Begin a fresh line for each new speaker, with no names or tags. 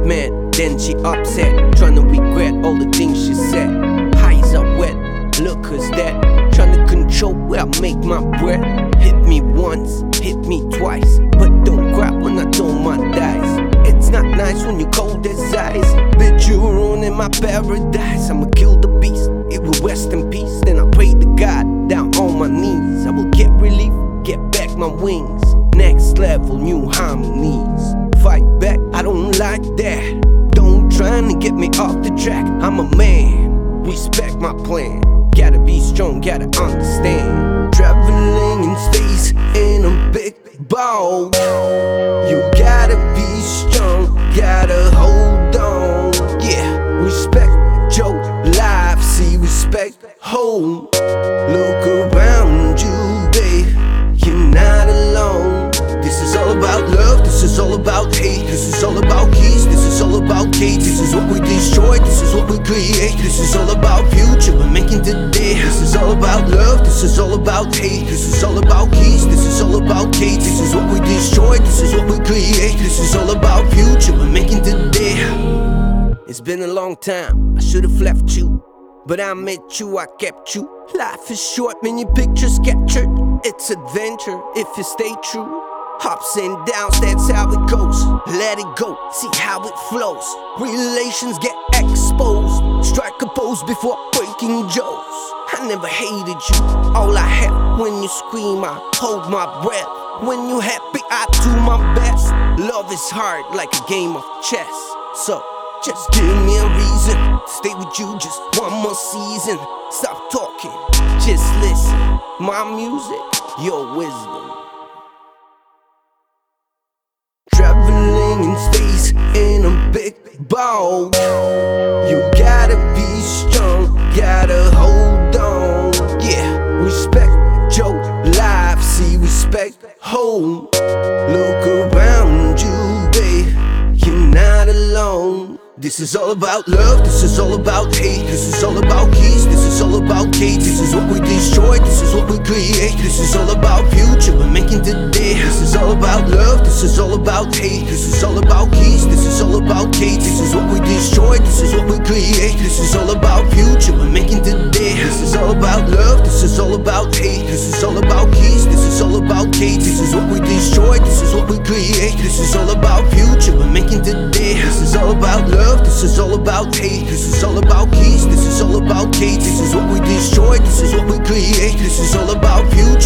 mad, then she upset, trying to regret all the things she said. Eyes are wet, look who's that, trying to control where I make my breath. Hit me once, hit me twice, but don't cry when I throw my dice. It's not nice when you cold as ice. Bitch, you ruining my paradise. I'ma kill the beast, it will rest in peace. Then I pray to God, down on my knees. I will get relief, get back my wings. Next level, new harmonies. Fight back, I don't like that. Don't try to get me off the track. I'm a man, respect my plan. Gotta be strong, gotta understand. Traveling in space in a big boat. You gotta be strong, gotta hold on. Yeah, respect your life, see respect home. Look around you, babe, you're not alone. This is all about love, this is all about hate. This is all about keys, this is all about Kate. This is what we destroy, this is what we create. This is all about future we're making today. This is all about love, this is all about hate. This is all about keys, this is all about Kate. This is what we destroy, this is what we create. This is all about future we're making today. It's been a long time, I should've left you, but I met you, I kept you. Life is short, many pictures captured. It's adventure if you stay true. Ups and downs, that's how it goes. Let it go, see how it flows. Relations get exposed. Strike a pose before breaking jaws. I never hated you, all I have. When you scream, I hold my breath. When you happy, I do my best. Love is hard like a game of chess. So just give me a reason to stay with you just one more season. Stop talking, just listen. My music, your wisdom. Traveling in space in a big boat. You gotta be strong, gotta hold on. Yeah, respect your life, see respect home. Look around you, babe, you're not alone. This is all about love, this is all about hate. This is all about keys, this is all about Kate. This is what we destroy, this is what we create. This is all about future we're making today. This is all about love, this is all about hate. This is all about keys, this is all about Kate. This is what we destroy, this is what we create. This is all about future we're making today. This is all about love, this is all about hate. This is all about keys, this is all about Kate. This is what we destroy, this is what we create. This is all about future we're making today. This is all about love, this is all about hate. This is all about keys, this is all about Kate. This is what we destroy, this is what we create. This is all about future